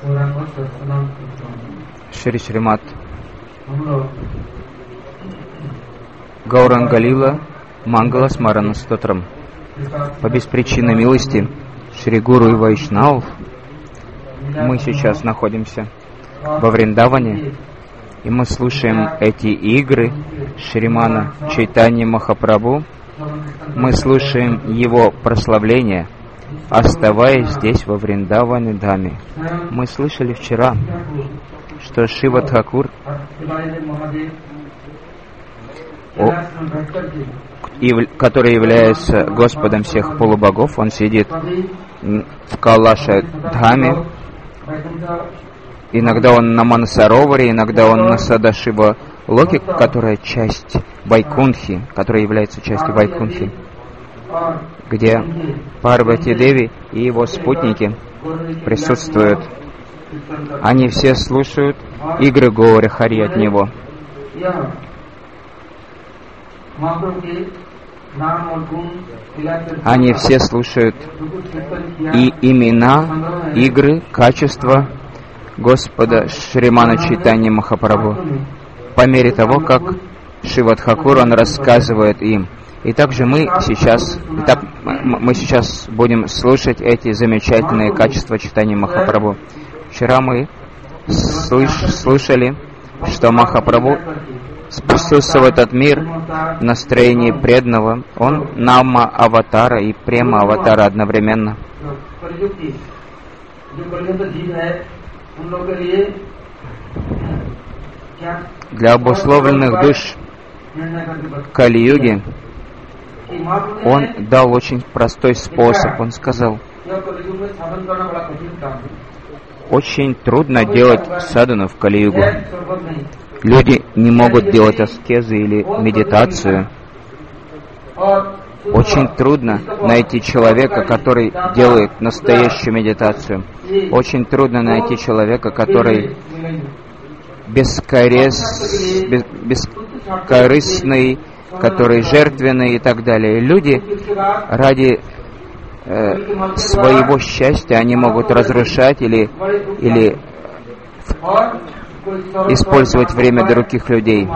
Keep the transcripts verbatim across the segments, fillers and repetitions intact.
Шри Шримат Гауранга Лила Мангала Смарана Стотрам. По беспричинной милости Шри Гуру и Вайшнав мы сейчас находимся во Вриндаване, и мы слушаем эти игры Шримана Чайтанья Махапрабху. Мы слушаем его прославление, оставаясь здесь во Вриндаване Даме. Мы слышали вчера, что Шива Тхакур, который является Господом всех полубогов, он сидит в Калаша Дхаме. Иногда он на Мансароваре, иногда он на Садашива Локе, которая часть Вайкунхи, которая является частью Вайкунхи, где Парвати Деви и его спутники присутствуют. Они все слушают игры Гаури Хари от него. Они все слушают и имена, игры, качества Господа Шримана Чайтанья Махапрабху по мере того, как Шива Тхакур, он рассказывает им. И также мы сейчас, итак, мы сейчас будем слушать эти замечательные качества Чайтанья Махапрабху. Вчера мы слыш, слышали, что Махапрабху спустился в этот мир в настроении преданного. Он Нама Аватара и Према Аватара одновременно. Для обусловленных душ Кали-юги он дал очень простой способ. Он сказал: очень трудно делать садхану в Кали-югу. Люди не могут делать аскезы или медитацию. Очень трудно найти человека, который делает настоящую медитацию. Очень трудно найти человека, который бескорыс, бес, бескорыстный, который жертвенный и так далее. Люди ради э, своего счастья, они могут разрушать или, или использовать время других людей.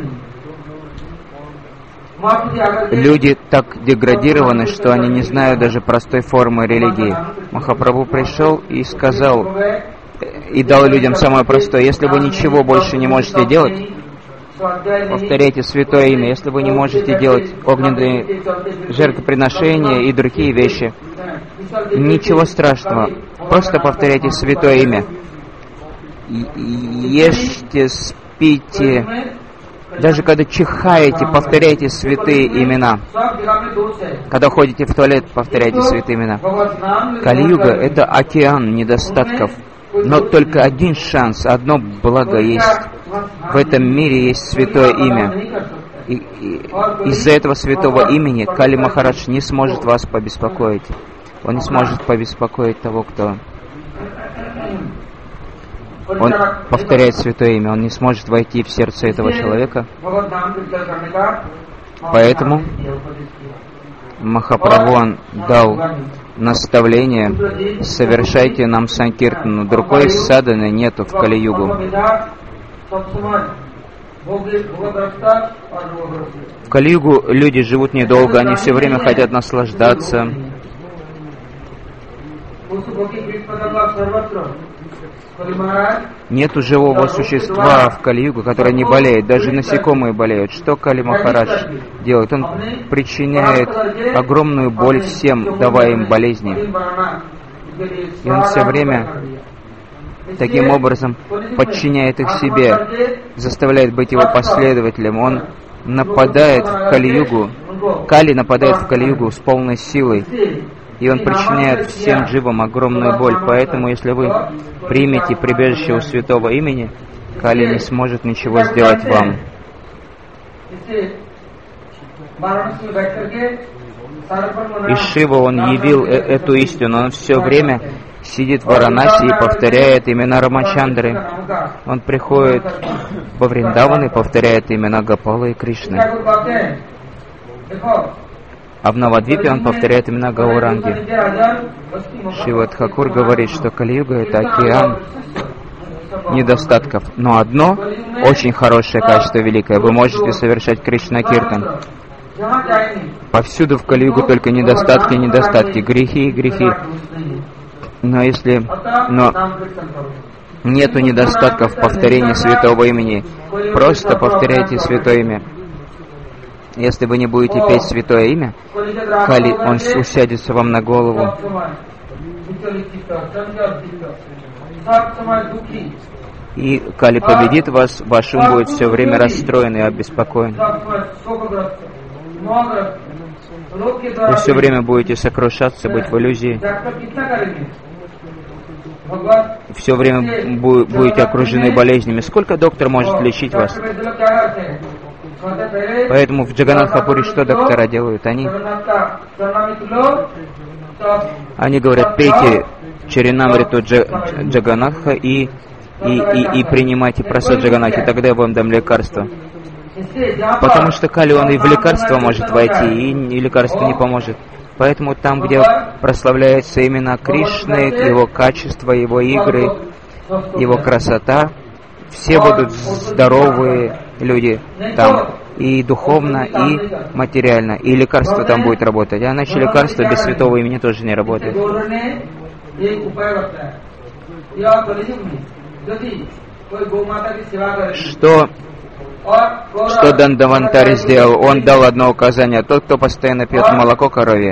Люди так деградированы, что они не знают даже простой формы религии. Махапрабху пришел и сказал, и дал людям самое простое: если вы ничего больше не можете делать, повторяйте святое имя. Если вы не можете делать огненные жертвоприношения и другие вещи, ничего страшного, просто повторяйте святое имя. Ешьте, спите, даже когда чихаете, повторяйте святые имена. Когда ходите в туалет, повторяйте святые имена. Кали-юга — это океан недостатков, но только один шанс, одно благо есть. В этом мире есть святое имя. И, и, из-за этого святого имени Кали Махарадж не сможет вас побеспокоить. Он не сможет побеспокоить того, кто... Он повторяет святое имя, он не сможет войти в сердце этого человека. Поэтому Махапрабху он дал наставление: совершайте нам санкиртану. Другой садханы нету в Кали-югу. В Кали-югу люди живут недолго, они все время хотят наслаждаться. Нету живого существа в Кали-югу, которое не болеет. Даже насекомые болеют. Что Кали Махарадж делает? Он причиняет огромную боль всем, давая им болезни. И он все время таким образом подчиняет их себе, заставляет быть его последователем. Он нападает в Кали-югу. Кали нападает в Кали-югу с полной силой. И он причиняет всем дживам огромную боль. Поэтому, если вы примете прибежище у святого имени, Кали не сможет ничего сделать вам. И Шива, он явил э- эту истину. Он все время сидит в Варанаси и повторяет имена Рамачандры. Он приходит во Вриндаван и повторяет имена Гопалы и Кришны. А в Навадвипе он повторяет имена Гауранги. Шрила Тхакур говорит, что Кали-юга — это океан недостатков. Но одно очень хорошее качество великое. Вы можете совершать Кришна-киртан. Повсюду в Кали-югу только недостатки и недостатки, грехи и грехи. Но если... Но нету недостатков в повторении святого имени. Просто повторяйте святое имя. Если вы не будете петь святое имя, Кали, он усядется вам на голову. И Кали победит вас, ваш ум будет все время расстроен и обеспокоен. Вы все время будете сокрушаться, быть в иллюзии. Все время будете окружены болезнями. Сколько доктор может лечить вас? Поэтому в Джаганнатхапуре что доктора делают? Они, они говорят, пейте Чаринамриту Джаганнатха и, и, и, и принимайте прасад Джаганнатхи, тогда я вам дам лекарство. Потому что Кали, он и в лекарство может войти, и, и лекарство не поможет. Поэтому там, где прославляются имена Кришны, его качество, его игры, его красота, все будут здоровые люди там, и духовно, и материально, и лекарство там будет работать. А иначе лекарство без святого имени тоже не работает. Что, что Дандавантари сделал? Он дал одно указание: тот, кто постоянно пьет молоко коровье,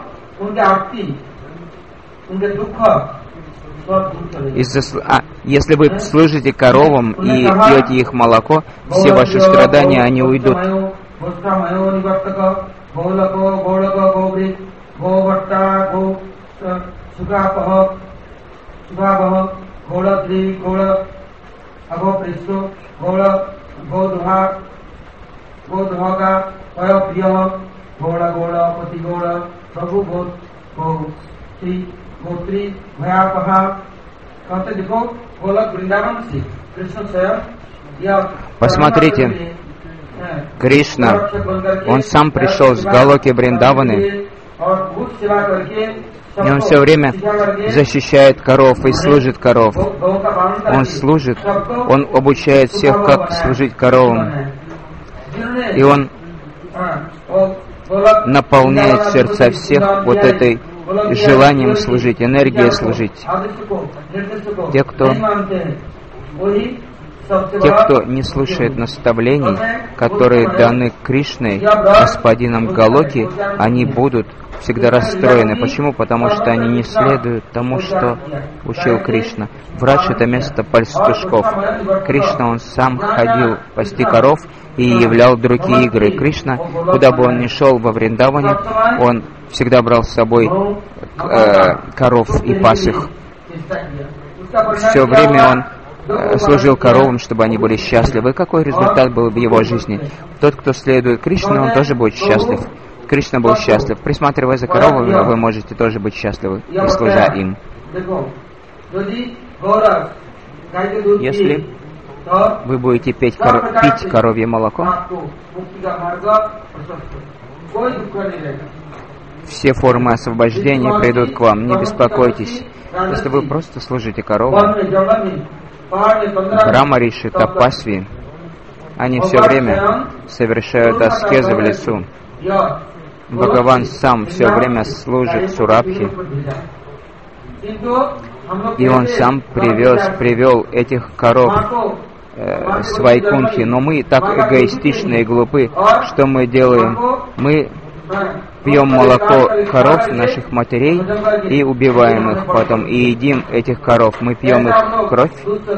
Из-за, а, если вы служите коровам и пьете их молоко, все ваши страдания, они уйдут. Посмотрите, Кришна, он сам пришел с Галоки Вриндаваны, и он все время защищает коров и служит коров. Он служит, он обучает всех, как служить коровам. И он наполняет сердца всех вот этой желанием служить, энергией служить. Те, кто, те, кто не слушает наставлений, которые даны Кришной, господином Галоки, они будут всегда расстроены. Почему? Потому что они не следуют тому, что учил Кришна. Врач — это место пастушков. Кришна, он сам ходил пасти коров и являл другие игры. Кришна, куда бы он ни шел во Вриндаване, он всегда брал с собой э, коров и пас их. Все время он э, служил коровам, чтобы они были счастливы. И какой результат был в его жизни? Тот, кто следует Кришне, он тоже будет счастлив. Кришна был счастлив. Присматривая за коровами, вы можете тоже быть счастливы, и служа им. Если вы будете пить, коро... пить коровье молоко, все формы освобождения придут к вам. Не беспокойтесь. Если вы просто служите коровам, Брахмариши, Тапасви, они все время совершают аскезы в лесу. Бхагаван сам все время служит Сурабхи, и он сам привез, привел этих коров э, с Вайкунхи. Но мы так эгоистичны и глупы, что мы делаем? Мы пьем молоко коров, наших матерей, и убиваем их потом, и едим этих коров. Мы пьем их кровь.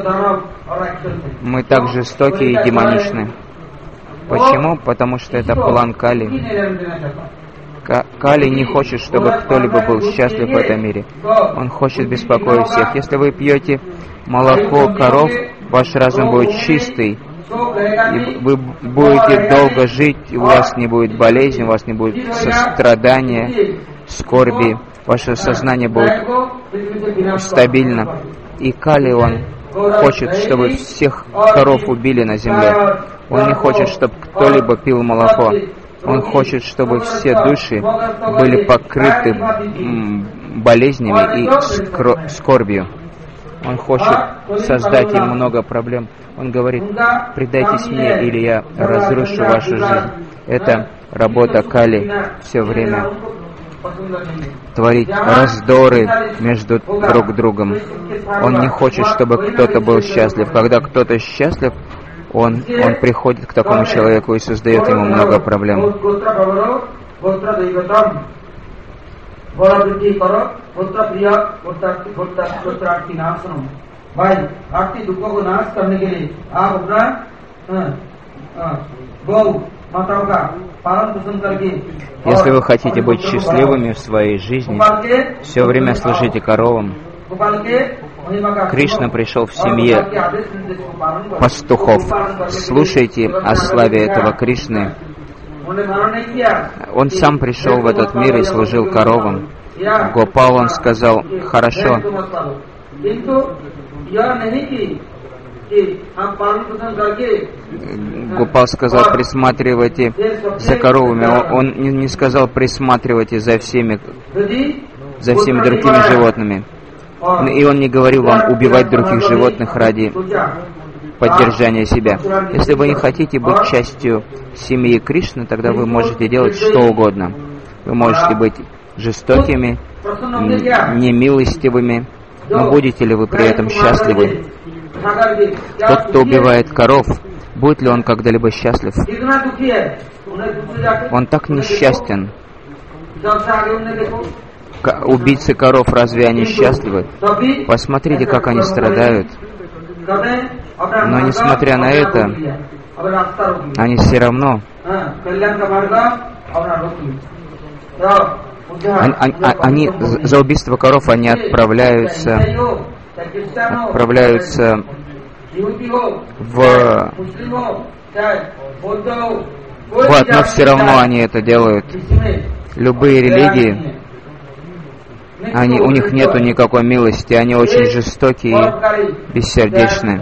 Мы так жестоки и демоничны. Почему? Потому что это план Кали. Кали не хочет, чтобы кто-либо был счастлив в этом мире. Он хочет беспокоить всех. Если вы пьете молоко коров, ваш разум будет чистый, и вы будете долго жить, у вас не будет болезни, у вас не будет сострадания, скорби, ваше сознание будет стабильно. И Кали, он хочет, чтобы всех коров убили на земле. Он не хочет, чтобы кто-либо пил молоко. Он хочет, чтобы все души были покрыты болезнями и скорбью. Он хочет создать им много проблем. Он говорит: предайтесь мне, или я разрушу вашу жизнь. Это работа Кали все время. Творить раздоры между друг другом. Он не хочет, чтобы кто-то был счастлив. Когда кто-то счастлив, он, он приходит к такому человеку и создает ему много проблем. Если вы хотите быть счастливыми в своей жизни, все время служите коровам. Кришна пришел в семье пастухов. Слушайте о славе этого Кришны. Он сам пришел в этот мир и служил коровам. Гопал, он сказал: хорошо. Гопал сказал: присматривайте за коровами. Он не сказал: присматривайте за всеми, за всеми другими животными. И он не говорил вам убивать других животных ради поддержания себя. Если вы не хотите быть частью семьи Кришны, тогда вы можете делать что угодно. Вы можете быть жестокими, немилостивыми, но будете ли вы при этом счастливы? Тот, кто убивает коров, будет ли он когда-либо счастлив? Он так несчастен. Убийцы коров, разве они счастливы? Посмотрите, как они страдают. Но несмотря на это, они все равно они, они за убийство коров они отправляются отправляются в в ад, но все равно они это делают. Любые религии, они, у них нету никакой милости, они очень жестокие и бессердечны.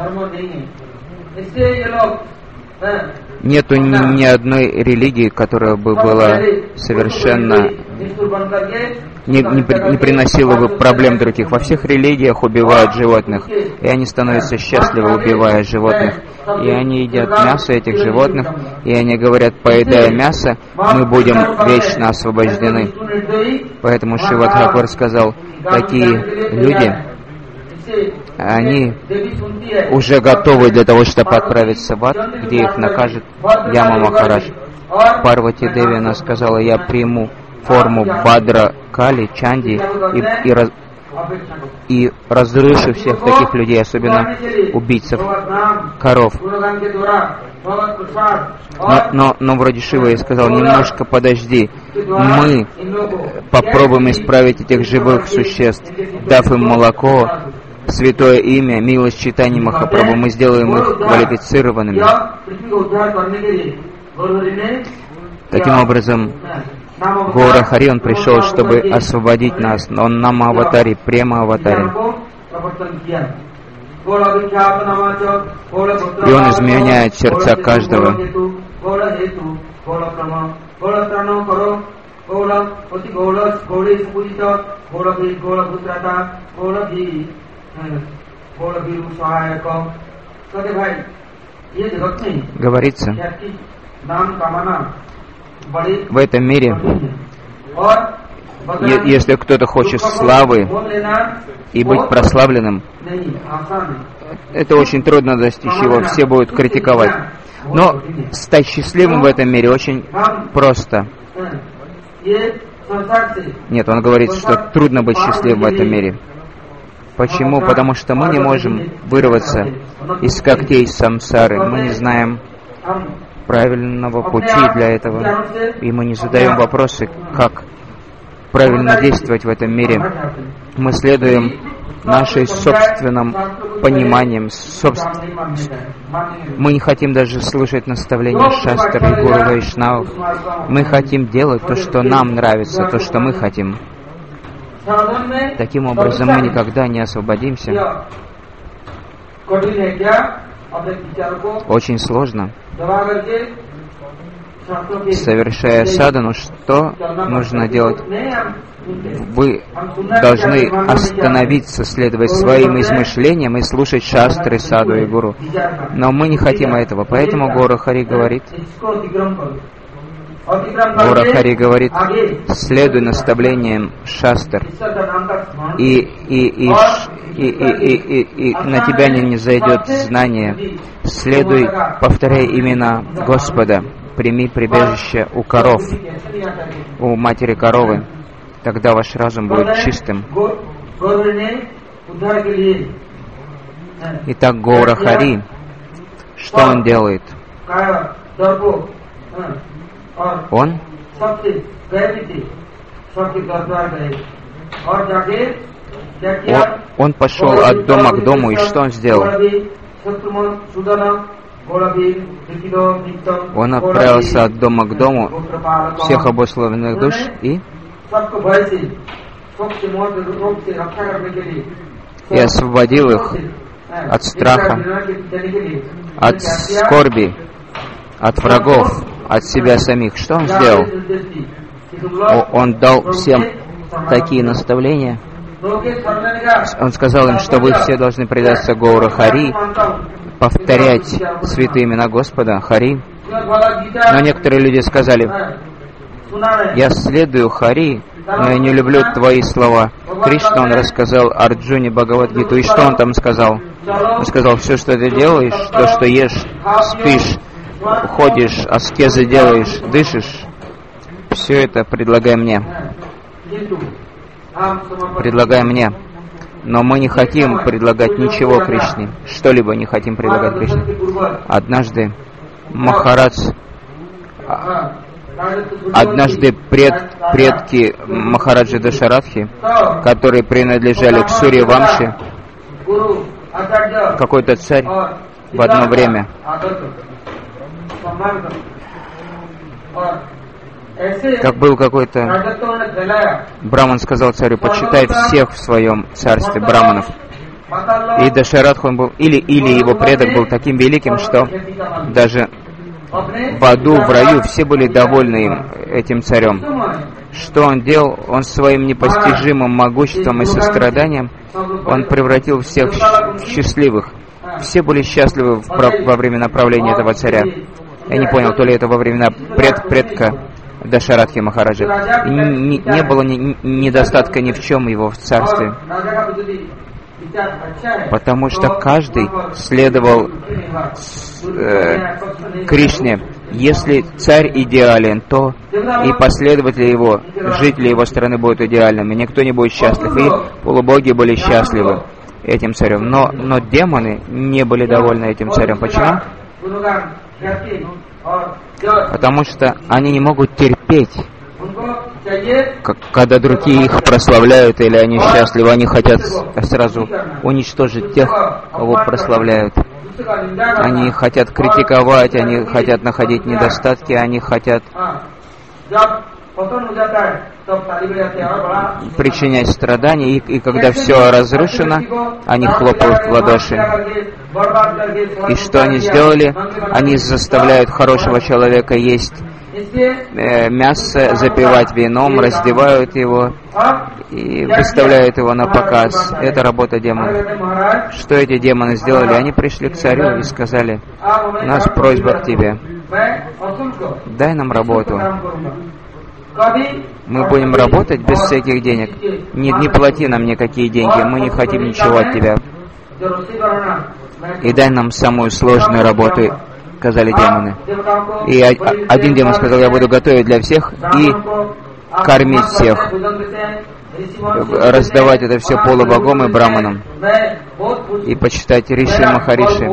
Нету ни, ни одной религии, которая бы была совершенно не, не, не приносила бы проблем других. Во всех религиях убивают животных, и они становятся счастливы, убивая животных. И они едят мясо этих животных, и они говорят: поедая мясо, мы будем вечно освобождены. Поэтому Шрила Тхакур сказал: такие люди, они уже готовы для того, чтобы отправиться в ад, где их накажет Яма Махарадж. Парвати Деви, она сказала: я приму форму Бадра Кали, Чанди, и, и, раз, и разрушу всех таких людей, особенно убийцев коров. Но, но, но вроде Шива ей сказал: немножко подожди, мы попробуем исправить этих живых существ, дав им молоко, святое имя, милость читания Махапрабху, мы сделаем их квалифицированными. Таким образом, Гаура Хари, он пришел, чтобы освободить нас. Он Нама Аватари, Према Аватари. И он изменяет сердца каждого. Говорится, в этом мире, если кто-то хочет славы и быть прославленным, это очень трудно достичь его, все будут критиковать. Но стать счастливым в этом мире очень просто. Нет, он говорит, что трудно быть счастливым в этом мире. Почему? Потому что мы не можем вырваться из когтей самсары. Мы не знаем правильного пути для этого. И мы не задаем вопросы, как правильно действовать в этом мире. Мы следуем нашим собственным пониманием. Собствен... Мы не хотим даже слушать наставления шастр и гуру вайшнавов. Мы хотим делать то, что нам нравится, то, что мы хотим. Таким образом, мы никогда не освободимся. Очень сложно совершая садану, что нужно делать? Вы должны остановиться, следовать своим измышлениям и слушать шастры, саду и гуру. Но мы не хотим этого, поэтому Гаура Хари говорит, Гаура Хари говорит, следуй наставлениям шастр, и, и, и, и, и, и, и, и на тебя не, не зайдет знание. Следуй, повторяй имена Господа, прими прибежище у коров, у матери коровы. Тогда ваш разум будет чистым. Итак, Гаура Хари, что он делает? Он, он, он пошел от дома к дому, и что он сделал? Он отправился от дома к дому всех обусловленных душ и и освободил их от страха, от скорби, от врагов, от себя самих. Что он сделал? Он дал всем такие наставления. Он сказал им, что вы все должны предаться Гаура Хари, повторять святые имена Господа, Хари. Но некоторые люди сказали: я следую Хари, но я не люблю твои слова. Кришна, он рассказал Арджуне Бхагавад-гиту, и что он там сказал? Он сказал: все, что ты делаешь, то, что ешь, спишь, ходишь, аскезы делаешь, дышишь, все это предлагай мне. Предлагай мне. Но мы не хотим предлагать ничего Кришне, что-либо не хотим предлагать Кришне. Однажды Махарадж, однажды пред, предки Махараджи Дашаратхи, которые принадлежали к Сурья Вамше, какой-то царь в одно время как был какой-то браман, сказал царю: почитай всех в своем царстве браманов. И Дашаратха он был, или, или его предок был таким великим, что даже в аду, в раю все были довольны им, этим царем. Что он делал? Он своим непостижимым могуществом и состраданием, он превратил всех в счастливых. Все были счастливы во времена правления этого царя. Я не понял, то ли это во времена пред, предка Дашаратхи Махараджа. Не, не было ни, недостатка ни в чем его в царстве. Потому что каждый следовал э, Кришне. Если царь идеален, то и последователи его, жители его страны будут идеальными. Никто не будет счастлив. И полубоги были счастливы этим царем. Но, но демоны не были довольны этим царем. Почему? Потому что они не могут терпеть, когда другие их прославляют или они счастливы. Они хотят сразу уничтожить тех, кого прославляют. Они хотят критиковать, они хотят находить недостатки, они хотят причинять страдания, и, и когда все разрушено, они хлопают в ладоши. И что они сделали? Они заставляют хорошего человека есть э, мясо, запивать вином, раздевают его и выставляют его на показ. Это работа демонов. Что эти демоны сделали? Они пришли к царю и сказали: у нас просьба к тебе, дай нам работу. Мы будем работать без всяких денег. Не, не плати нам никакие деньги, мы не хотим ничего от тебя. И дай нам самую сложную работу, сказали демоны. И один демон сказал: я буду готовить для всех и кормить всех, раздавать это все полубогам и браманам, и почитать Риши и Махариши.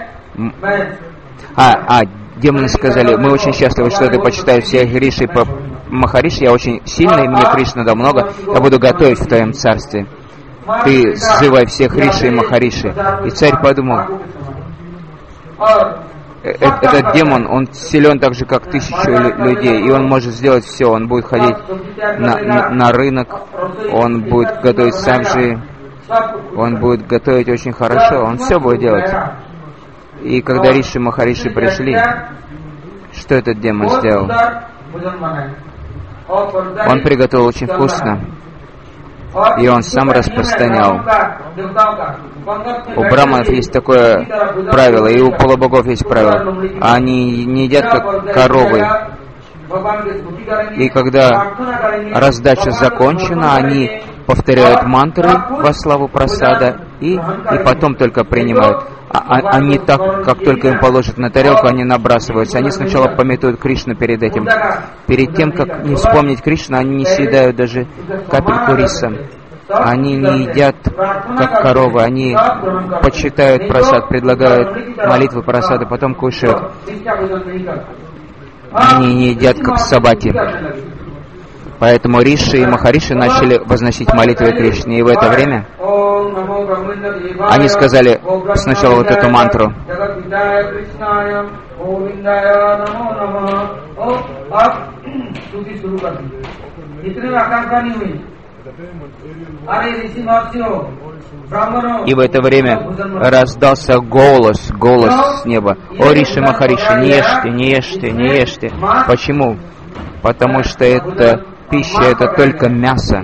А, а, демоны сказали: мы очень счастливы, что ты почитаешь всех Риши и Махариши, я очень сильный, мне Кришна дал много, я буду готовить в твоем царстве. Ты сзывай всех Риши и Махариши. И царь подумал: этот демон, он силен так же, как тысячу людей, и он может сделать все. Он будет ходить на, на, на рынок, он будет готовить сабжи, он будет готовить очень хорошо, он все будет делать. И когда Риши и Махариши пришли, Что этот демон сделал? Он приготовил очень вкусно, и он сам распространял. У браманов есть такое правило, и у полубогов есть правило. Они не едят как коровы. И когда раздача закончена, они повторяют мантры во славу прасада и, и потом только принимают. А, они так, как только им положат на тарелку, они набрасываются. Они сначала памятуют Кришну перед этим. Перед тем, как не вспомнить Кришну, они не съедают даже капельку риса. Они не едят, как коровы. Они почитают прасад, предлагают молитвы прасада, потом кушают. Они не едят, как собаки. Поэтому Риши и Махариши начали возносить молитвы Кришне. И в это время они сказали сначала вот эту мантру. И в это время раздался голос, голос с неба. О, Риши Махариши, не ешьте, не ешьте, не ешьте. Почему? Потому что это пища, это только мясо.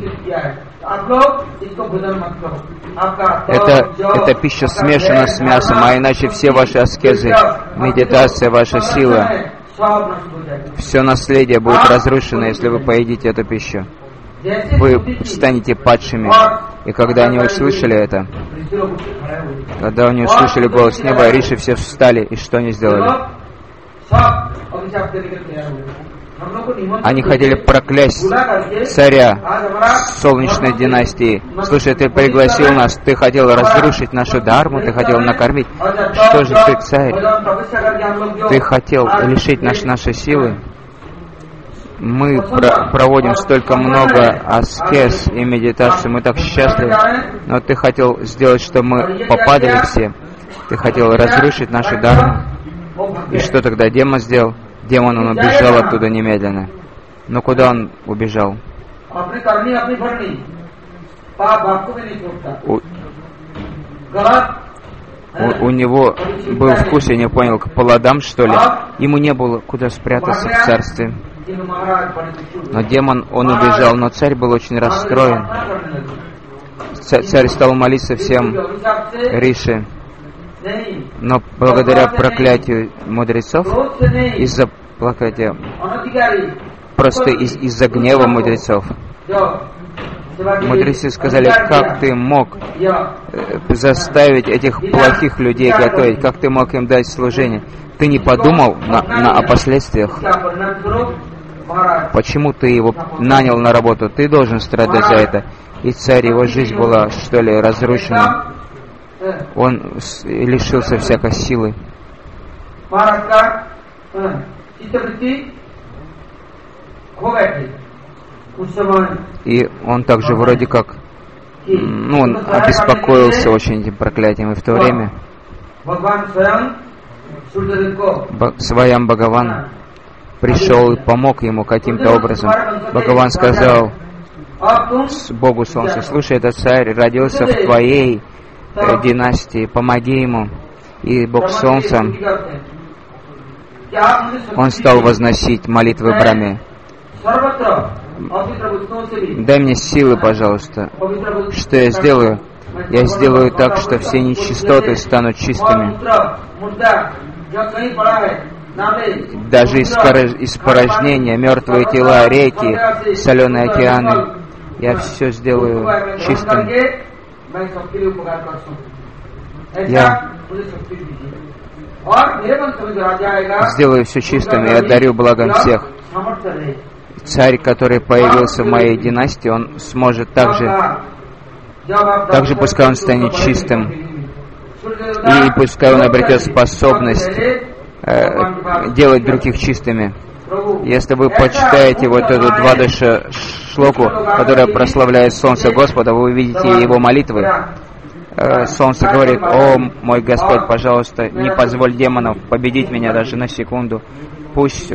Это, эта пища смешана с мясом, а иначе все ваши аскезы, медитация, ваша сила, все наследие будет разрушено, если вы поедите эту пищу. Вы станете падшими. И когда они услышали это, когда они услышали голос неба, Риши все встали, и что они сделали? Они хотели проклясть царя солнечной династии. Слушай, ты пригласил нас, ты хотел разрушить нашу дхарму, ты хотел накормить. Что же ты, царь? Ты хотел лишить нас нашей силы? Мы про- проводим столько много аскез и медитаций, мы так счастливы, но ты хотел сделать, чтобы мы попадали все. Ты хотел разрушить нашу дхарму. И что тогда демон сделал? Демон, он убежал оттуда немедленно. Но куда он убежал? У, у, у него был вкус, я не понял, к плодам, что ли. Ему не было куда спрятаться в царстве. Но демон, он убежал, но царь был очень расстроен. Царь стал молиться всем Риши. Но благодаря проклятию мудрецов, из-за проклятия, просто из- из-за гнева мудрецов, мудрецы сказали, как ты мог заставить этих плохих людей готовить, как ты мог им дать служение. Ты не подумал на, на, о последствиях. Почему ты его нанял на работу? Ты должен страдать за это. И царь, его жизнь была, что ли, разрушена. Он лишился всякой силы. И он также вроде как, ну, он обеспокоился очень этим проклятием. И в то время Сваям Бхагаван пришел и помог ему каким-то образом. Бхагаван сказал Богу Солнца: слушай, этот царь родился в твоей э, династии, помоги ему. И Бог Солнца, он стал возносить молитвы Брахме. Дай мне силы, пожалуйста. Что я сделаю? Я сделаю так, что все нечистоты станут чистыми. Даже испорожнения, мертвые тела, реки, соленые океаны, я все сделаю чистым. Я сделаю все чистым и одарю благом всех. Царь, который появился в моей династии, он сможет также, также пускай он станет чистым, и пускай он обретет способность э, делать других чистыми. Если вы почитаете вот эту двадаша шлоку, которая прославляет Солнце Господа, вы увидите его молитвы. Э, Солнце говорит: «О, мой Господь, пожалуйста, не позволь демонов победить меня даже на секунду. Пусть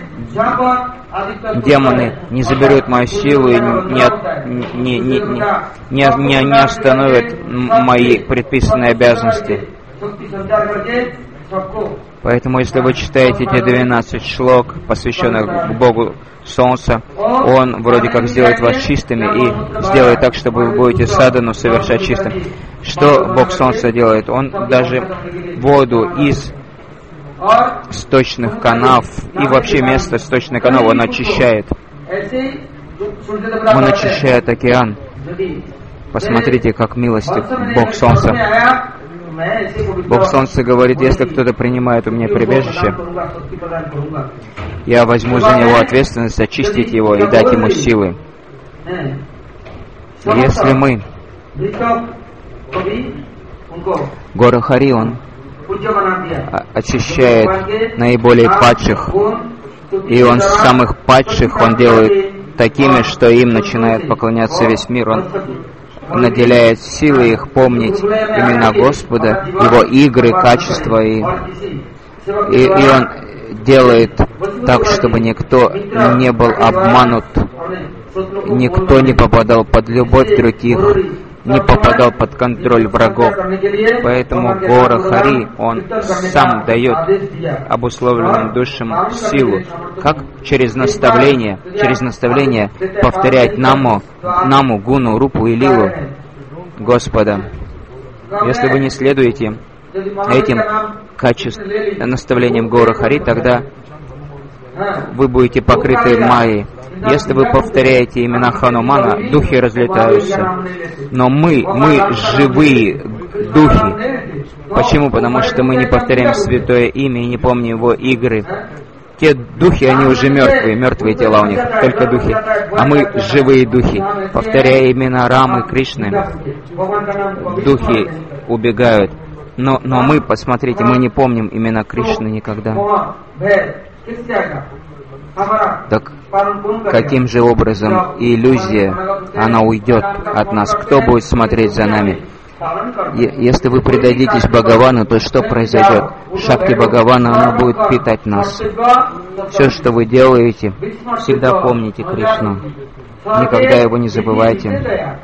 демоны не заберут мою силу и не, не, не, не, не, не остановят мои предписанные обязанности». Поэтому, если вы читаете эти двенадцать шлок, посвященных Богу Солнца, Он вроде как сделает вас чистыми и сделает так, чтобы вы будете садану совершать чистым. Что Бог Солнца делает? Он даже воду из сточных канав и вообще место сточных канав Он очищает. Он очищает океан. Посмотрите, как милостив Бог Солнца. Бог Солнца говорит, если кто-то принимает у меня прибежище, я возьму за него ответственность, очистить его и дать ему силы. Если мы... Гора Хари, он очищает наиболее падших, и он самых падших он делает такими, что им начинает поклоняться весь мир. Он наделяет силой их помнить имена Господа, Его игры, качества, и, и, и Он делает так, чтобы никто не был обманут, никто не попадал под любовь других, не попадал под контроль врагов. Поэтому Гора Хари, он сам дает обусловленным душам силу, как через наставление, через наставление повторять наму, наму, гуну, рупу и лилу Господа. Если вы не следуете этим качествам, наставлениям Гора Хари, тогда вы будете покрыты майей. Если вы повторяете имена Ханумана, духи разлетаются. Но мы, мы живые духи. Почему? Потому что мы не повторяем святое имя и не помним его игры. Те духи, они уже мертвые, мертвые тела у них, только духи. А мы живые духи. Повторяя имена Рамы, Кришны, духи убегают. Но, но мы, посмотрите, мы не помним имена Кришны никогда. Так каким же образом иллюзия, она уйдет от нас? Кто будет смотреть за нами? Если вы предадитесь Бхагавану, то что произойдет? Шакти Бхагавана, она будет питать нас. Все, что вы делаете, всегда помните Кришну. Никогда его не забывайте.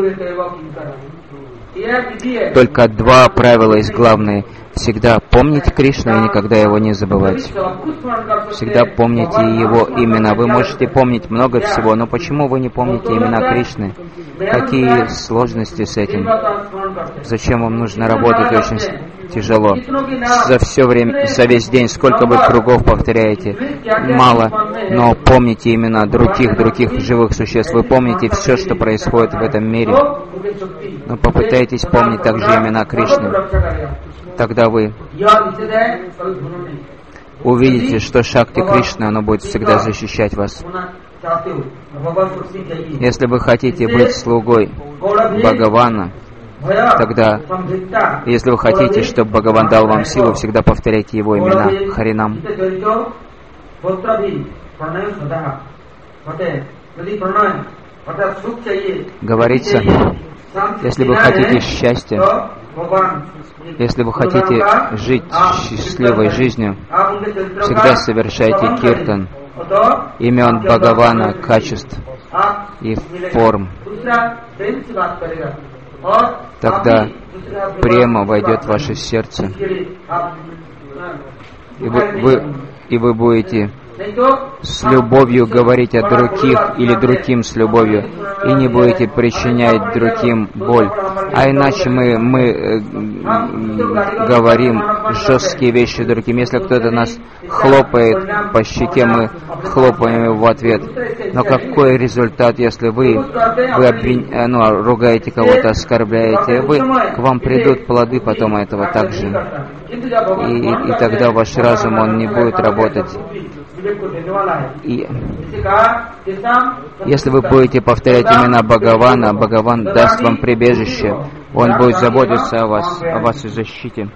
Только два правила есть главные. Всегда помните Кришну и никогда его не забывать. Всегда помните его имена. Вы можете помнить много всего, но почему вы не помните имена Кришны? Какие сложности с этим? Зачем вам нужно работать очень тяжело? За все время, за весь день, сколько вы кругов повторяете? Мало, но помните имена других, других живых существ. Вы помните все, что происходит в этом мире. Но попытайтесь помнить также имена Кришны. Тогда вы увидите, что Шакти Кришны, оно будет всегда защищать вас. Если вы хотите быть слугой Бхагавана, тогда, если вы хотите, чтобы Бхагаван дал вам силу, всегда повторяйте его имена Харинам. Говорится, если вы хотите счастья, если вы хотите жить счастливой жизнью, всегда совершайте киртан имен Бхагавана, качеств и форм. Тогда према войдет в ваше сердце, и вы, вы, и вы будете с любовью говорить о других или другим с любовью, и не будете причинять другим боль. А иначе мы, мы э, говорим жесткие вещи другим. Если кто-то нас хлопает по щеке, мы хлопаем его в ответ. Но какой результат, если вы, вы обвин... ну, ругаете кого-то, оскорбляете? Вы, к вам придут плоды потом этого также. И, и тогда ваш разум, он не будет работать. И если вы будете повторять имена Бхагавана, Бхагаван даст вам прибежище, Он будет заботиться о вас, о вашей защите.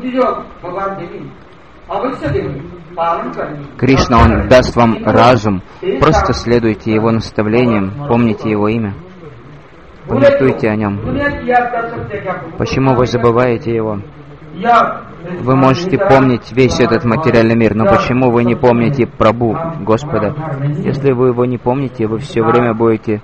Кришна, Он даст вам разум, просто следуйте Его наставлениям, помните Его имя, помятуйте о Нем. Почему вы забываете Его? Вы можете помнить весь этот материальный мир, но почему вы не помните Прабху, Господа? Если вы его не помните, вы все время будете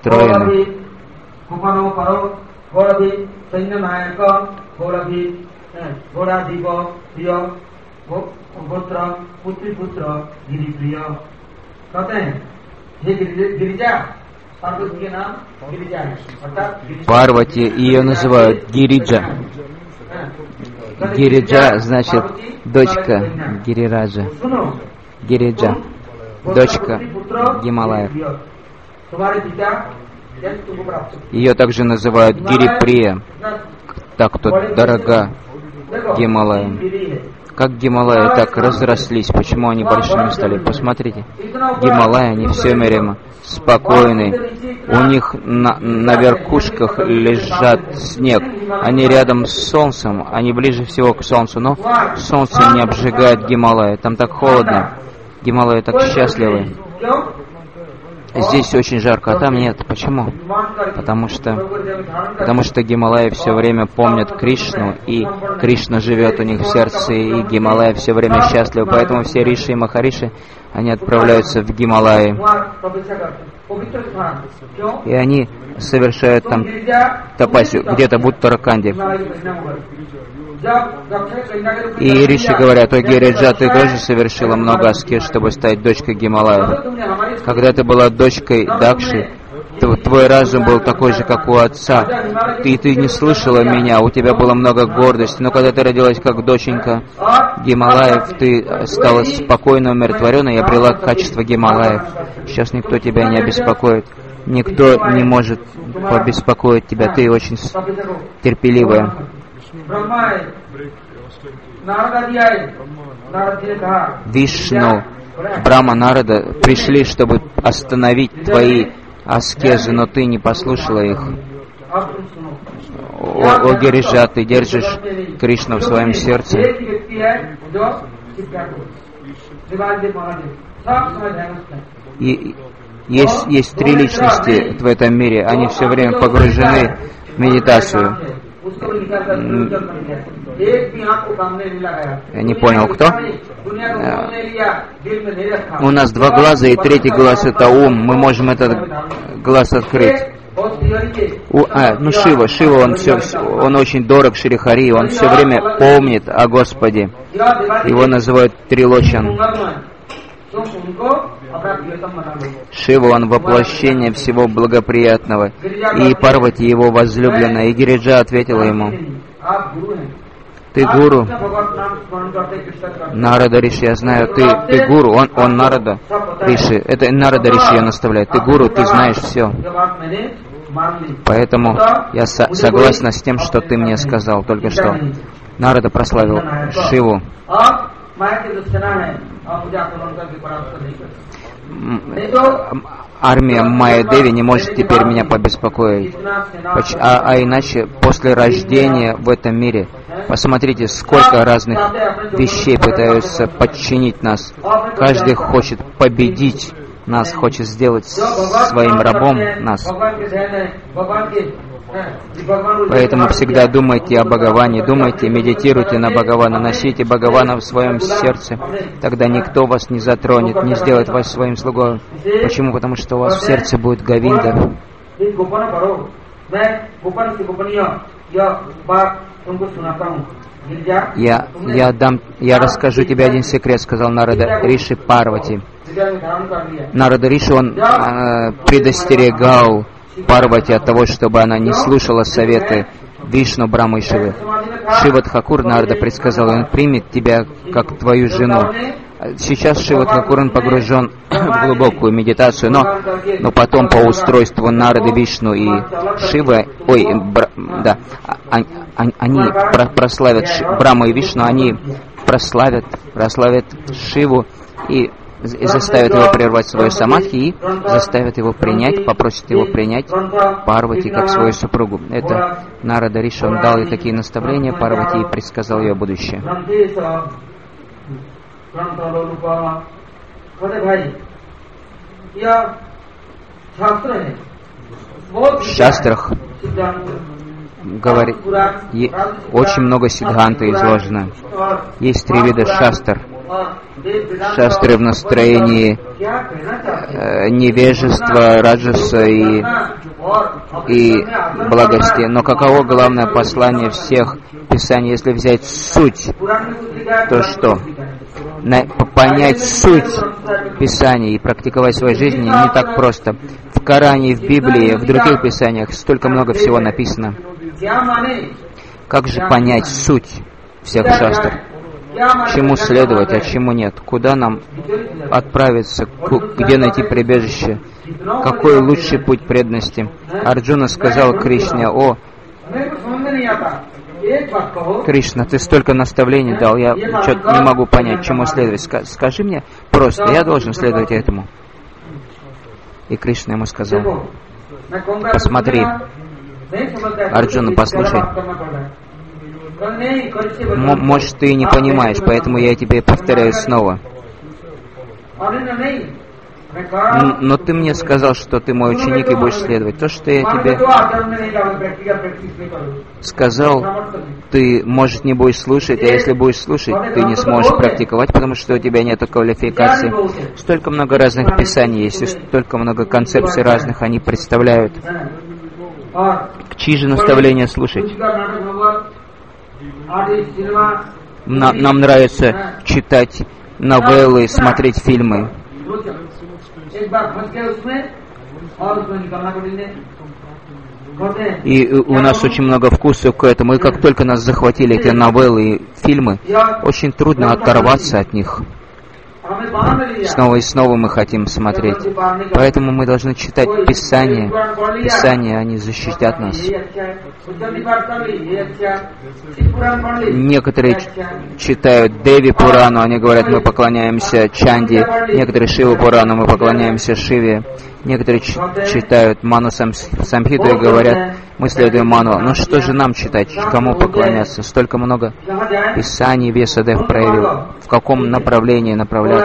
расстроены. Парвати, ее называют Гириджа. Гириджа значит дочка Гирираджа. Гириджа, дочка Гималаев. Ее также называют Гириприя, так кто дорога Гималаям. Как Гималаи так разрослись, почему они большими стали? Посмотрите, Гималаи, они все время спокойны, у них на, на верхушках лежат снег, они рядом с солнцем, они ближе всего к солнцу, но солнце не обжигает Гималаи, там так холодно, Гималаи так счастливы. Здесь очень жарко, а там нет. Почему? Потому что, потому что Гималаи все время помнят Кришну, и Кришна живет у них в сердце, и Гималаи все время счастливы. Поэтому все риши и махариши, они отправляются в Гималаи. И они совершают там тапасию, где-то в Уттараканде. И риши говорят: о Гириджа, ты тоже совершила много аскез, чтобы стать дочкой Гималаев. Когда ты была дочкой Дакши, твой разум был такой же, как у отца. И ты не слышала меня, у тебя было много гордости. Но когда ты родилась как доченька Гималаев, ты стала спокойно умиротворенной и обрела качество Гималаев. Сейчас никто тебя не обеспокоит. Никто не может побеспокоить тебя. Ты очень терпеливая. Вишну, Брахма, Нарада пришли, чтобы остановить твои аскезы, но ты не послушала их. О, о Гириджа, ты держишь Кришну в своем сердце. И есть, есть три личности в этом мире, они все время погружены в медитацию. Я не понял, кто? У нас два глаза, и третий глаз — это ум. Мы можем этот глаз открыть. У, а, ну Шива, Шива, он, все, он очень дорог Шри Хари, он все время помнит о Господе. Его называют Трилочан. Шива, он воплощение всего благоприятного. И Парвати, его возлюбленная. И Гириджа ответила ему: ты гуру. Нарада Риши, я знаю, ты, ты гуру, он, он Нарада Риши. Это Нарада Риши ее наставляет. Ты гуру, ты знаешь все. Поэтому я со- согласна с тем, что ты мне сказал только что. Нарада прославил Шиву. Армия Майя Деви не может теперь меня побеспокоить. А, а иначе, после рождения в этом мире, посмотрите, сколько разных вещей пытаются подчинить нас. Каждый хочет победить нас, хочет сделать своим рабом нас. Поэтому всегда думайте о Бхагаване, думайте, медитируйте на Бхагавана, носите Бхагавана в своем сердце, тогда никто вас не затронет, не сделает вас своим слугой. Почему? Потому что у вас в сердце будет Говинда. Я, я, дам, я расскажу тебе один секрет, сказал Нарада Риши Парвати. Нарада Риши, он э, предостерегал Парвати от того, чтобы она не слушала советы Вишну, Брамы и Шивы. Шива Тхакур, Нарада предсказал, он примет тебя как твою жену. Сейчас Шива Тхакур, он погружен в глубокую медитацию, но, но потом по устройству Нарады, Вишну и Шивы, ой, бра, да, они, они прославят Брахму и Вишну, они прославят, прославят Шиву и и заставят его прервать свою самадхи, и заставят его принять, попросят его принять Парвати как свою супругу. Это Нарада Риши, он дал ей такие наставления Парвати и предсказал ее будущее. В шастрах говорит, очень много сиддханты изложено. Есть три вида шастр. шастры в настроении э, невежества, раджаса и, и благости. Но каково главное послание всех Писаний, если взять суть, то что? На, понять суть Писаний и практиковать в своей жизни не так просто. В Коране, в Библии, в других Писаниях столько много всего написано. Как же понять суть всех шастр? Чему следовать, а чему нет? Куда нам отправиться? Где найти прибежище? Какой лучший путь преданности? Арджуна сказал Кришне: «О, Кришна, ты столько наставлений дал, я что-то не могу понять, чему следовать. Скажи мне просто, я должен следовать этому». И Кришна ему сказал: «Посмотри, Арджуна, послушай. М- может, ты не понимаешь, поэтому я тебе повторяю снова. Н- но ты мне сказал, что ты мой ученик и будешь следовать. То, что я тебе сказал, ты, может, не будешь слушать, а если будешь слушать, ты не сможешь практиковать, потому что у тебя нет квалификации. Столько много разных писаний есть, и столько много концепций разных они представляют. Чьи же наставления слушать? На, нам нравится читать новеллы, смотреть фильмы. И у нас очень много вкуса к этому. И как только нас захватили эти новеллы и фильмы, очень трудно оторваться от них. Снова и снова мы хотим смотреть. Поэтому мы должны читать Писание. Писания, они защитят нас. Некоторые читают Деви Пурану, они говорят, мы поклоняемся Чанди. Некоторые Шиву Пурану, мы поклоняемся Шиве. Некоторые читают Ману Самхиту и говорят, мы следуем Ману. Но что же нам читать? Кому поклоняться? Столько много Писаний Весадев проявил. В каком направлении направляться?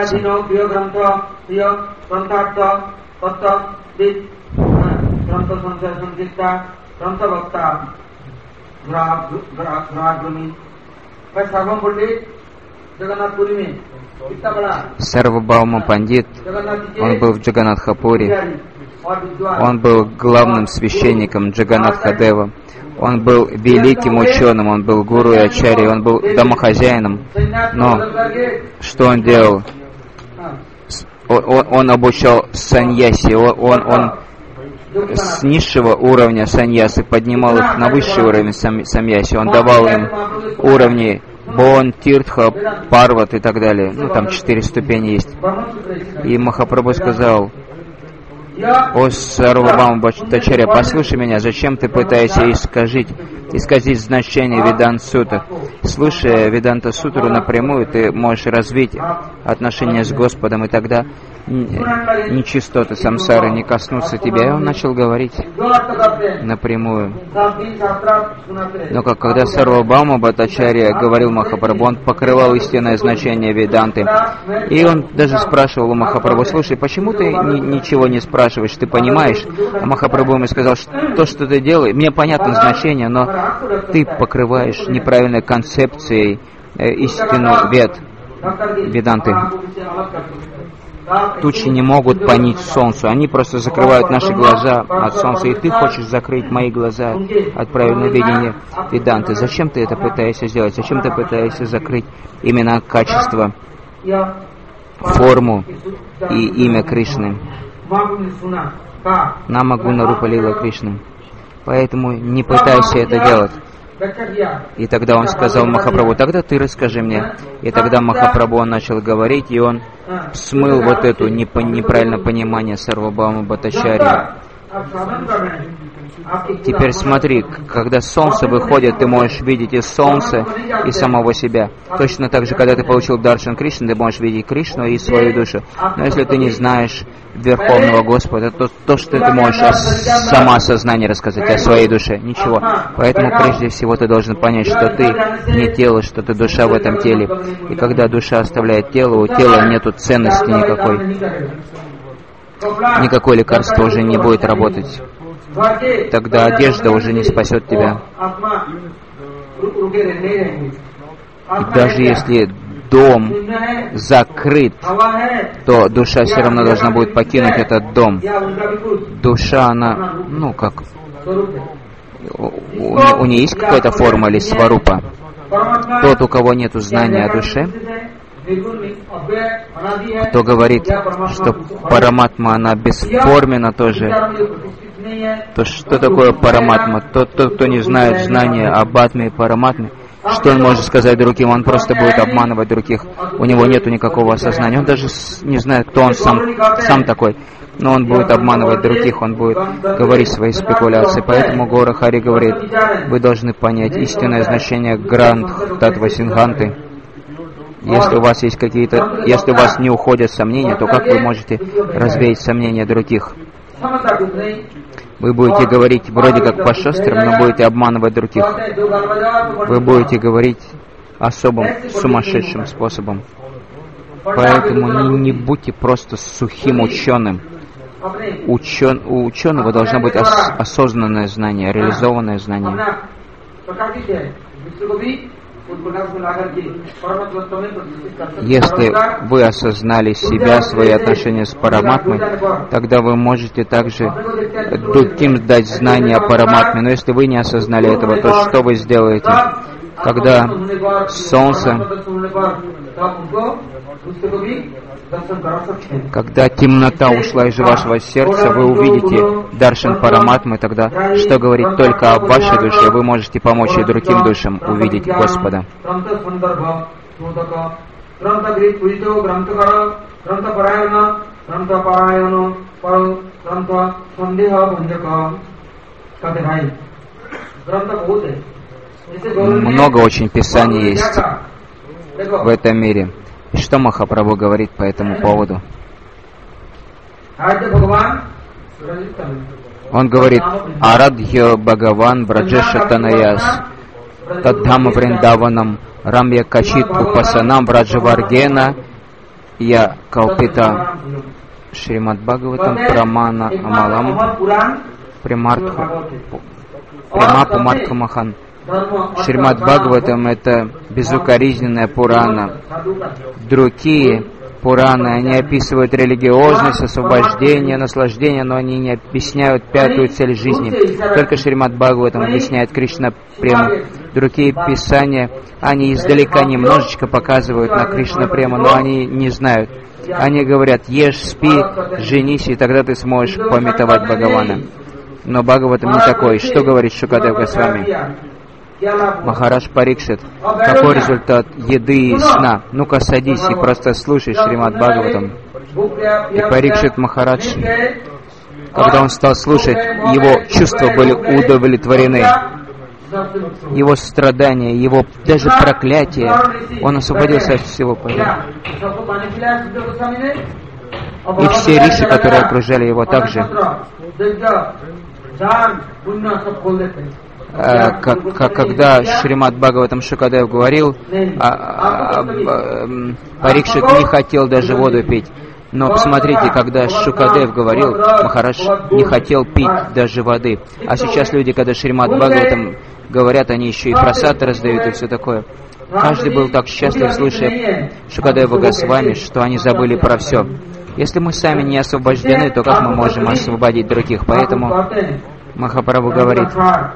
Сарвабхаума Пандит, он был в Джаганатхапуре, он был главным священником Джаганатхадева, он был великим ученым, он был гуру и ачарьей, он был домохозяином. Но что он делал? Он, он обучал саньяси, он, он, он с низшего уровня саньясы поднимал их на высший уровень саньяси, он давал им уровни Бон, Тиртха, Парват и так далее. Ну, там четыре ступени есть. И Махапрабху сказал: «О, Сарвабхаума Бхаттачарья, послушай меня, зачем ты пытаешься искажить, исказить значение Веданта-сутры? Слушая Веданта-сутру напрямую, ты можешь развить отношения с Господом, и тогда нечистоты самсары не коснутся тебя». И он начал говорить напрямую. Но как, когда Сарвабхаума Бхаттачарья говорил Махапрабху, он покрывал истинное значение Веданты. И он даже спрашивал у Махапрабху: «Слушай, почему ты ни, ничего не спрашиваешь, ты понимаешь?» А Махапрабху ему сказал, что то, что ты делаешь, мне понятно значение, но ты покрываешь неправильной концепцией э, истину вед, Веданты. Тучи не могут понять солнцу, они просто закрывают наши глаза от солнца, и ты хочешь закрыть мои глаза от правильного видения Веданты. Зачем ты это пытаешься сделать? Зачем ты пытаешься закрыть именно качество, форму и имя Кришны? Нама Гуна Рупа Лила Кришны. Поэтому не пытайся это делать. И тогда он сказал Махапрабху: «Тогда ты расскажи мне». И тогда Махапрабху он начал говорить, и он смыл вот эту неправильное понимание Сарвабхаума Бхаттачарьи. Теперь смотри, когда солнце выходит, ты можешь видеть и солнце, и самого себя. Точно так же, когда ты получил Даршан Кришны, ты можешь видеть Кришну и свою душу. Но если ты не знаешь Верховного Господа, то то, что ты можешь о самоосознании рассказать, о своей душе, ничего. Поэтому прежде всего ты должен понять, что ты не тело, что ты душа в этом теле. И когда душа оставляет тело, у тела нету ценности никакой. Никакое лекарство уже не будет работать. Тогда одежда уже не спасет тебя. И даже если дом закрыт, то душа все равно должна будет покинуть этот дом. Душа, она, ну как, у, у, у нее есть какая-то форма или сварупа? Тот, у кого нет знания о душе, кто говорит, что параматма, она бесформенна тоже, то что такое параматма? Тот, тот, кто не знает знания об атме и параматме, что он может сказать другим? Он просто будет обманывать других. У него нет никакого осознания. Он даже не знает, кто он сам, сам такой. Но он будет обманывать других, он будет говорить свои спекуляции. Поэтому Гора Хари говорит, вы должны понять истинное значение Грантх Татва Синганты. Если у вас есть какие-то, если у вас не уходят сомнения, то как вы можете развеять сомнения других? Вы будете говорить вроде как по шастрам, но будете обманывать других. Вы будете говорить особым, сумасшедшим способом. Поэтому не, не будьте просто сухим ученым. Учен, у ученого должно быть ос, осознанное знание, реализованное знание. Если вы осознали себя, свои отношения с Параматмой, тогда вы можете также другим дать знание о Параматме. Но если вы не осознали этого, то что вы сделаете? Когда солнце, когда темнота ушла из вашего сердца, вы увидите Даршан Параматмы, тогда что говорит только о вашей душе, вы можете помочь и другим душам увидеть Господа. Много очень писаний есть в этом мире. И что Махапрабху говорит по этому поводу? Он говорит, Арадхья Бхагаван Браджеша Танаяс Таддхама Вриндаванам Рамья Качит Упасанам Браджаваргена Я Калпита Шримад Бхагаватам Прамана Амалам Примартху Примапу Мартха Махан. Шримад Бхагаватам — это безукоризненная Пурана. Другие Пураны, они описывают религиозность, освобождение, наслаждение, но они не объясняют пятую цель жизни. Только Шримад Бхагаватам объясняет Кришна Прему. Другие писания, они издалека немножечко показывают на Кришна Прему, но они не знают. Они говорят, ешь, спи, женись, и тогда ты сможешь памятовать Бхагавана. Но Бхагаватам не такой. Что говорит Шукадев Госвами? Махарадж Парикшит, какой результат еды и сна? Ну-ка садись и просто слушай Шримад Бхагаватам. И Парикшит Махарадж, когда он стал слушать, его чувства были удовлетворены. Его страдания, его даже проклятие, он освободился от всего. И все риши, которые окружали его, также. Как, как, когда Шримад Бхагаватам Шукадев говорил, а, а, а, Парикшит не хотел даже воду пить. Но посмотрите, когда Шукадев говорил, Махарадж не хотел пить даже воды. А сейчас люди, когда Шримад Бхагаватам говорят, они еще и прасад раздают и все такое. Каждый был так счастлив, слыша Шукадева Госвами, что они забыли про все. Если мы сами не освобождены, то как мы можем освободить других? Поэтому Махапрабху говорит,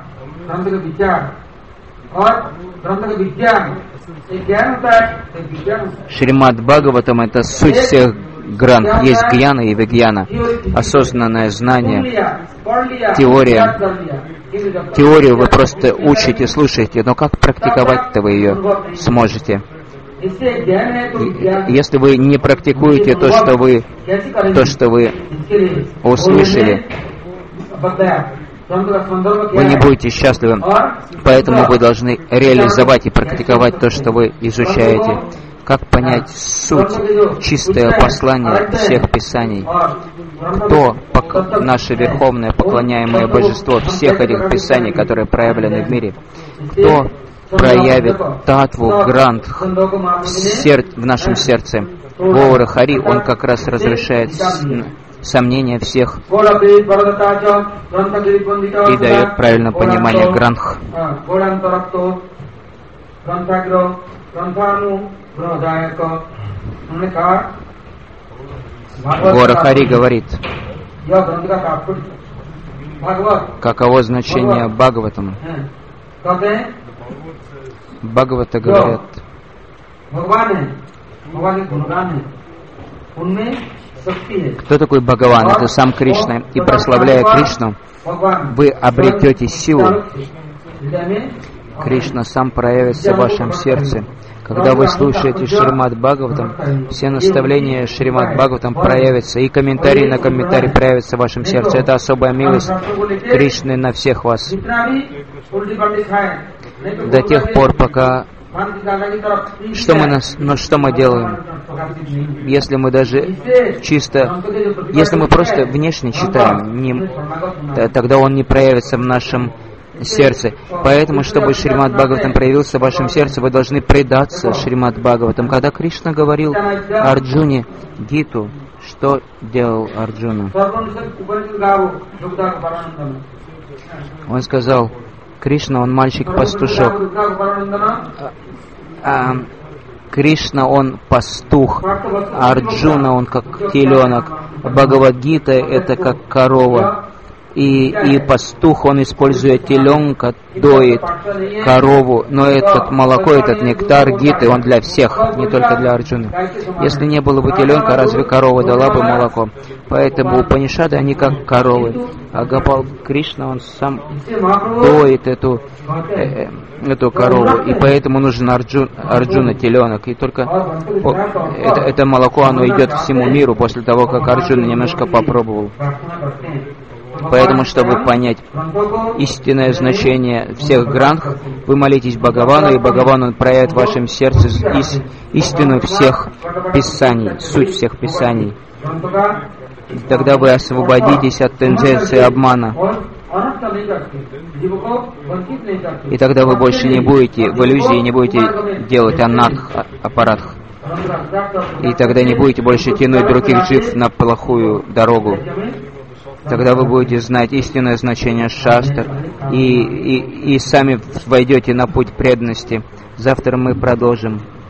Шримад Бхагаватам — это суть всех грант. Есть гьяна и вигьяна, осознанное знание, теория. Теорию вы просто учите, слушаете, но как практиковать-то вы ее сможете? Если вы не практикуете то, что вы, то, что вы услышали, вы не будете счастливы, поэтому вы должны реализовать и практиковать то, что вы изучаете. Как понять суть, чистое послание всех писаний? Кто пок- наше верховное поклоняемое божество всех этих писаний, которые проявлены в мире? Кто проявит татву, грант в, сер- в нашем сердце? Гора Хари, он как раз разрешает сомнения всех и дает правильное понимание грантх. Гора Хари говорит, каково значение Бхагаватам. Бхагавата говорят, кто такой Бхагаван? Это сам Кришна. И прославляя Кришну, вы обретете силу. Кришна сам проявится в вашем сердце. Когда вы слушаете Шримад Бхагаватам, все наставления Шримад Бхагаватам проявятся, и комментарии на комментарий проявятся в вашем сердце. Это особая милость Кришны на всех вас. До тех пор, пока... Что мы, нас, но что мы делаем? Если мы даже чисто... Если мы просто внешне читаем, не, тогда он не проявится в нашем сердце. Поэтому, чтобы Шримад Бхагаватам проявился в вашем сердце, вы должны предаться Шримад Бхагаватам. Когда Кришна говорил Арджуне Гиту, что делал Арджуна? Он сказал, Кришна, он мальчик-пастушок. А, Кришна, он пастух. Арджуна, он как теленок. Бхагавад-гита, это как корова. И, и пастух, он, используя теленка, доит корову, но этот молоко, этот нектар Гиты, он для всех, не только для Арджуны. Если не было бы теленка, разве корова дала бы молоко? Поэтому Упанишады, они как коровы. А Гопал Кришна, он сам доит эту, э, эту корову, и поэтому нужен Арджун, Арджуна теленок. И только о, это, это молоко, оно идет всему миру после того, как Арджуна немножко попробовал. Поэтому, чтобы понять истинное значение всех гранх, вы молитесь Бхагавану, и Бхагаван, он проявит в вашем сердце ис, истину всех писаний, суть всех писаний. Тогда вы освободитесь от тенденции обмана. И тогда вы больше не будете в иллюзии, не будете делать анарх, аппаратх. И тогда не будете больше тянуть других джив на плохую дорогу. Тогда вы будете знать истинное значение шастр и, и, и сами войдете на путь преданности. Завтра мы продолжим.